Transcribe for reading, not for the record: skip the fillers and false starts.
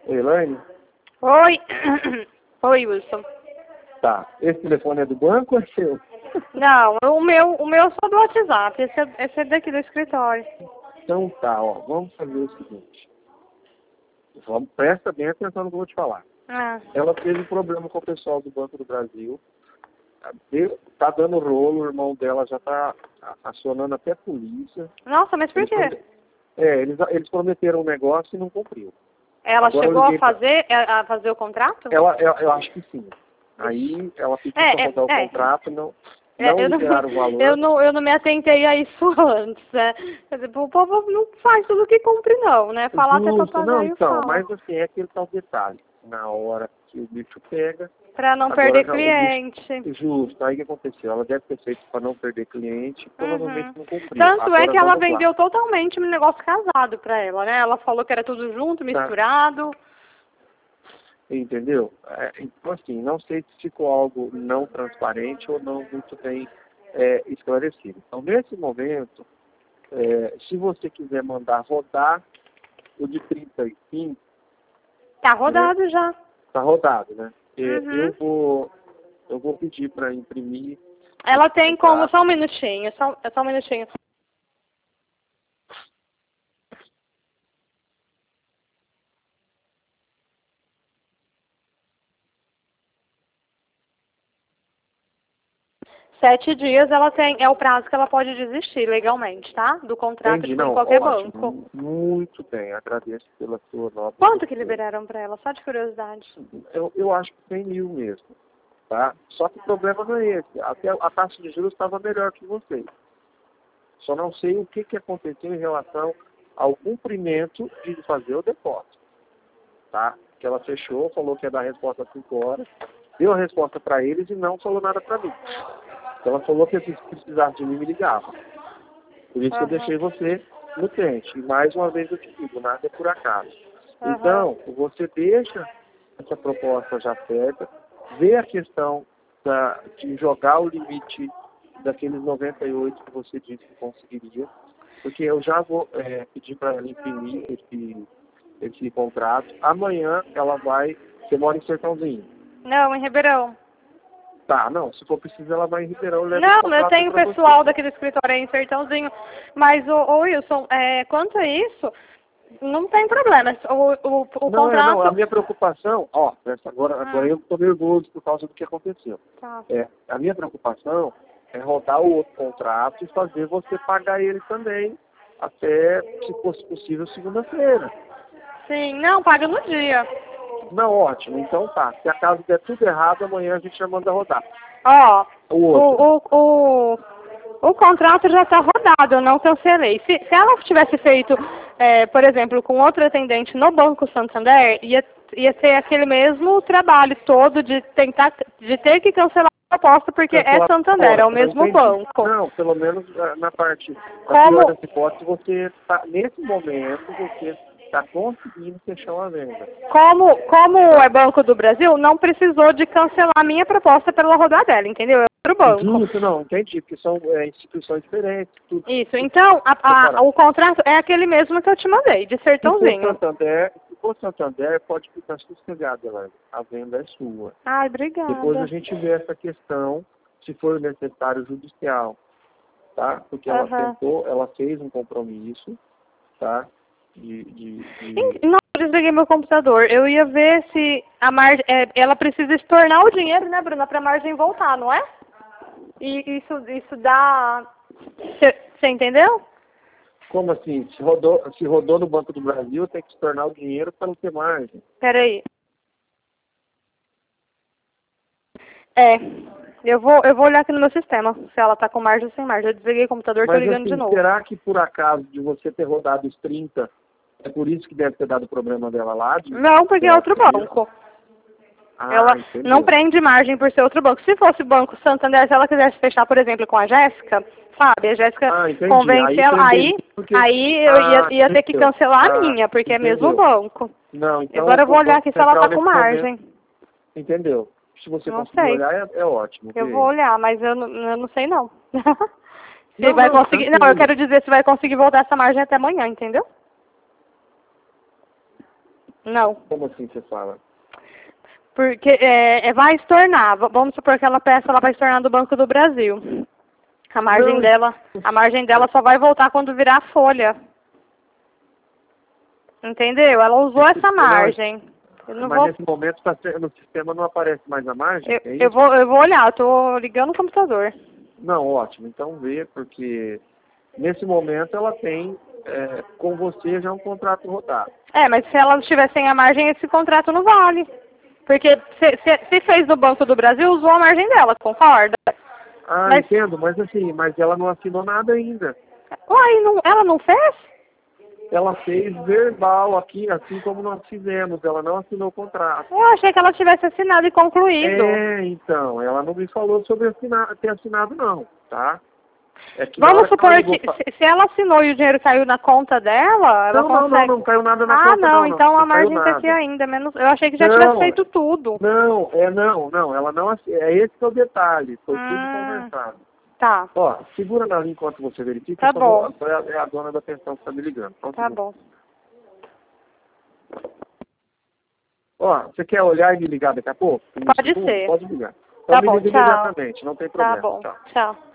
Elaine? Oi. Oi, Wilson. Tá. Esse telefone é do banco ou é seu? Não, o meu é só do WhatsApp. Esse é daqui do escritório. Então tá, ó. Vamos fazer o seguinte. Presta bem atenção no que eu vou te falar. Ah. Ela teve um problema com o pessoal do Banco do Brasil. Tá dando rolo, o irmão dela já tá acionando até a polícia. Nossa, mas por quê? Eles prometeram um negócio e não cumpriu. Ela Agora chegou a fazer o contrato? Eu acho que sim. Aí ela pediu para rodar o contrato, não liberaram o valor. Eu não me atentei a isso antes, né? Quer dizer, o povo não faz tudo que cumpre, não, né? Falar até pra pagar não, e então, fala. mas assim, é aquele tal detalhe. Na hora que o bicho pega... Pra não perder cliente. Justo, aí o que aconteceu? Ela deve ter feito para não perder cliente, provavelmente não cumpriu. Tanto agora, é que ela vendeu totalmente um negócio casado pra ela, né? Ela falou que era tudo junto, misturado. Entendeu? Então, assim, não sei se ficou algo não transparente ou não muito bem esclarecido. Então, nesse momento, se você quiser mandar rodar o de 35... Tá rodado já. Tá rodado, né? Eu vou pedir para imprimir. Ela tem como... Só um minutinho, só um minutinho. Sete dias ela tem, é o prazo que ela pode desistir legalmente, tá? Do contrato de qualquer banco. Muito bem, agradeço pela sua nota. Quanto que liberaram para ela? Só de curiosidade. Eu acho que 100 mil mesmo, tá? Só que o problema não é esse. Até a taxa de juros estava melhor que vocês. Só não sei o que aconteceu em relação ao cumprimento de fazer o depósito, tá? Que ela fechou, falou que ia dar a resposta às 5 horas, deu a resposta para eles e não falou nada para mim. Ela falou que se precisasse de mim, me ligava. Por isso que eu deixei você no cliente. E mais uma vez eu te digo, nada é por acaso. Então, você deixa essa proposta já feita, vê a questão de jogar o limite daqueles 98 que você disse que conseguiria, porque eu já vou pedir para ela imprimir esse contrato. Amanhã ela vai... Você mora em Sertãozinho? Não, em Ribeirão. Tá, não, se for preciso ela vai em Ribeirão. Não, eu tenho pessoal daqui do escritório aí em Sertãozinho, mas o Wilson, quanto a isso, não tem problema, o contrato... Não, a minha preocupação, agora eu estou nervoso por causa do que aconteceu. Tá. A minha preocupação é rodar o outro contrato e fazer você pagar ele também, até, se fosse possível, segunda-feira. Sim, não, paga no dia. Não, ótimo. Então tá. Se acaso der tudo errado, amanhã a gente já manda rodar. Ó, o contrato já está rodado, eu não cancelei. Se ela tivesse feito, por exemplo, com outro atendente no Banco Santander, ia ter aquele mesmo trabalho todo de ter que cancelar a proposta, porque é Santander, é o mesmo banco. Não, pelo menos na parte da pior das hipóteses, você tá, nesse momento, você está conseguindo fechar uma venda. Como é Banco do Brasil, não precisou de cancelar a minha proposta pela rodar dela, entendeu? É outro banco. Justo, não, entendi, porque são instituições diferentes. Tudo. Isso, então o contrato é aquele mesmo que eu te mandei, de Sertãozinho. Se for Santander, pode ficar sossegada, Elaine. A venda é sua. Ai, obrigada. Depois a gente vê essa questão, se for necessário, judicial, tá? Porque ela tentou, ela fez um compromisso, tá? Não, eu desliguei meu computador. Eu ia ver se a margem... ela precisa estornar o dinheiro, né, Bruna, para a margem voltar, não é? E isso dá... Você entendeu? Como assim? Se rodou no Banco do Brasil, tem que estornar o dinheiro para não ter margem. Peraí. Eu vou olhar aqui no meu sistema, se ela tá com margem ou sem margem. Eu desliguei o computador e tô ligando de novo. Será que por acaso de você ter rodado os 30, é por isso que deve ter dado problema dela lá? Não, porque é outro banco. Ela não prende margem por ser outro banco. Se fosse o Banco Santander, se ela quisesse fechar, por exemplo, com a Jéssica, sabe? A Jéssica convence ela, aí eu ia ter que cancelar a minha, porque é mesmo banco. Não, então agora eu vou olhar aqui se ela tá com margem. Entendeu? Se você conseguir olhar, é ótimo. Eu vou olhar, mas eu não sei não. Se vai conseguir. Não, eu quero dizer se vai conseguir voltar essa margem até amanhã, entendeu? Não. Como assim você fala? Porque vai estornar. Vamos supor que ela peça, ela vai estornar do Banco do Brasil. A margem dela só vai voltar quando virar folha. Entendeu? Ela usou essa margem. Mas nesse momento no sistema não aparece mais a margem? Eu vou olhar, eu tô ligando o computador. Não, ótimo. Então vê, porque nesse momento ela tem com você já um contrato rodado. Mas se ela estiver sem a margem, esse contrato não vale. Porque se fez no Banco do Brasil, usou a margem dela, concorda? Entendo, mas ela não assinou nada ainda. Uai, ela não fez? Ela fez verbal aqui, assim como nós fizemos. Ela não assinou o contrato. Eu achei que ela tivesse assinado e concluído. Então, ela não me falou sobre ter assinado não, tá? Vamos supor que se ela assinou e o dinheiro caiu na conta dela, ela consegue... Não caiu nada na conta não, então a margem tá aqui ainda, menos... Eu achei que já tivesse feito tudo. Não, ela não assinou, esse que é o detalhe, foi tudo conversado. Tá. Ó, segura na linha enquanto você verifica. Tá bom. É a dona da pensão que está me ligando. Tá bom. Ó, você quer olhar e me ligar daqui a pouco? Pode ser. Pode ligar. Tá Então bom, me liga imediatamente, não tem problema. Tá bom, tchau.